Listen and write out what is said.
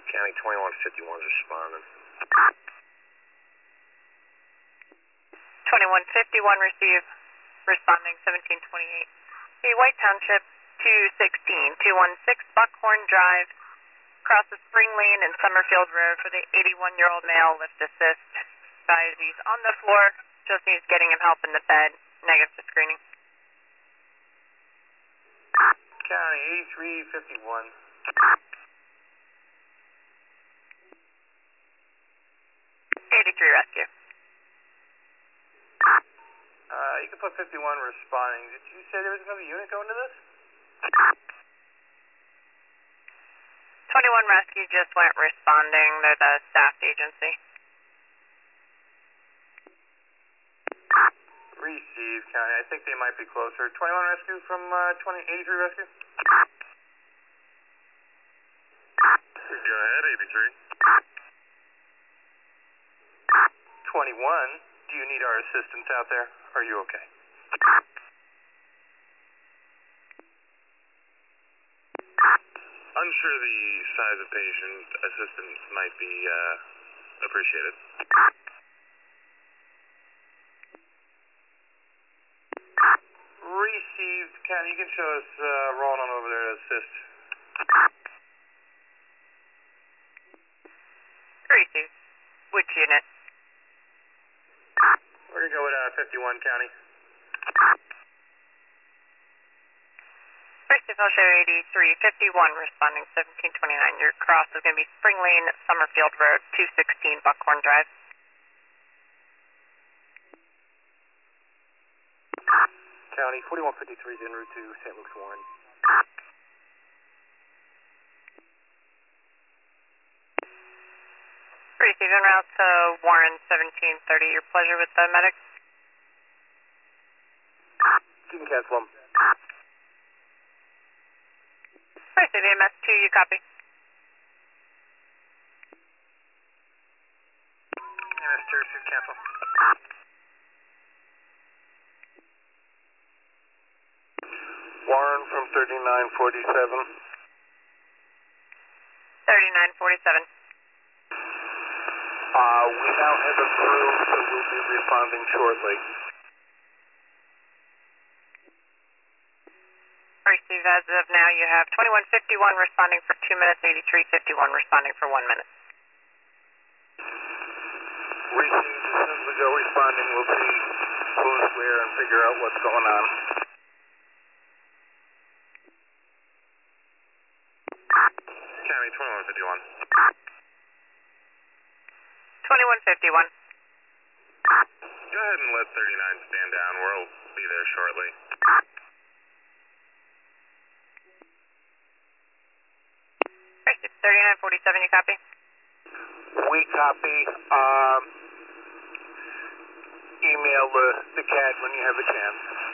County 2151's responding. 2151 receive, responding 1728. The White Township 216, 216 Buckhorn Drive, crosses Spring Lane and Summerfield Road for the 81-year-old male, lift assist. Advise he's on the floor, just needs getting him help in the bed, negative to screening. County 8351. 83 rescue. You can put 51 responding. Did you say there was another unit going to this? 21 rescue just went responding. They're the staffed agency. Receive, County. I think they might be closer. 21 rescue from 83 rescue? Go ahead, 83. 21, do you need our assistance out there? Are you okay? Unsure the size of patient. Assistance might be appreciated. Received. Ken, you can show us rolling on over there to assist. Received. Which unit? We're going to go with 51 County. First of all, show 8351 responding 1729. Your cross is going to be Spring Lane, Summerfield Road, 216 Buckhorn Drive. County 4153 is en route to St. Luke's Warren. Receive en route to Warren 1730. Your pleasure with the medic? You can cancel them. Receive EMS 2, you copy? EMS 2, receive cancel. Warren from 3947. 3947. We now have a crew, so we'll be responding shortly. Receive as of now, you have 2151 responding for 2 minutes, 8351 responding for 1 minute. Receive, as soon as we go responding, we'll see who's where and figure out what's going on. County 2151. 2151. Go ahead and let 39 stand down. We'll be there shortly. Receive 3947, you copy? We copy. Email the CAD when you have a chance.